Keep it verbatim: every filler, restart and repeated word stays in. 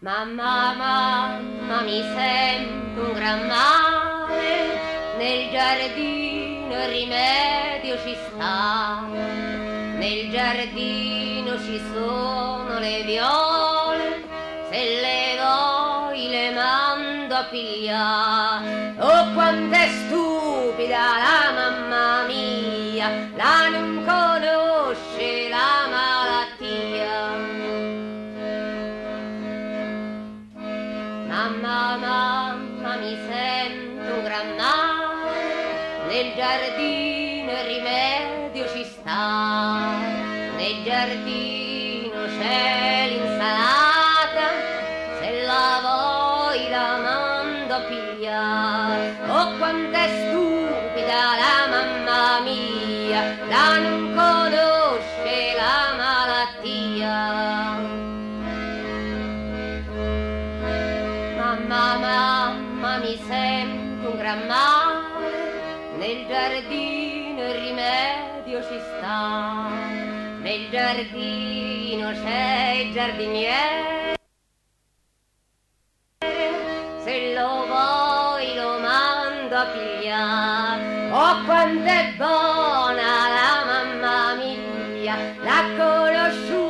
Mamma, mamma, mi sento un gran male, nel giardino il rimedio ci sta, nel giardino ci sono le viole, se le vuoi le mando a pigliare. Oh, quanto è stupida la mamma mia, la non conosce la malattia. Mamma, mamma, mi sento un gran male, nel giardino il rimedio ci sta, nel giardino c'è l'insalata, se la vuoi la mando a pigliare. Oh, quanto è stupida la mamma mia, la non conosce la malattia. Mamma, mamma, mi sento un gran male, nel giardino il rimedio ci sta, nel giardino c'è il giardiniere, se lo vuoi lo mando a pigliare. Oh, quanto è buona la mamma mia, l'ha conosciuta